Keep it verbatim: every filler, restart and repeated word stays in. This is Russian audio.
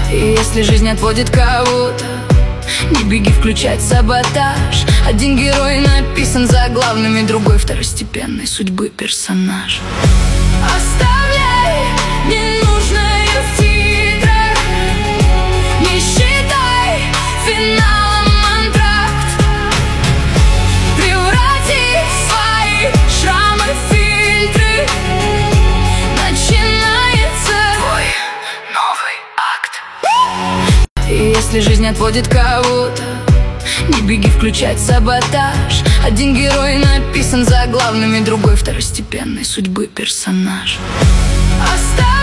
И если жизнь отводит кого-то, не беги включать саботаж. Один герой написан заглавными, другой второстепенной судьбы персонаж. Оставляй ненужное в титрах, не считай финалом антракт. Преврати свои шрамы в фильтры, начинается твой новый акт. И если жизнь отводит кого-то, не беги включать саботаж. Один герой написан заглавными, другой второстепенной судьбы персонаж. Оставь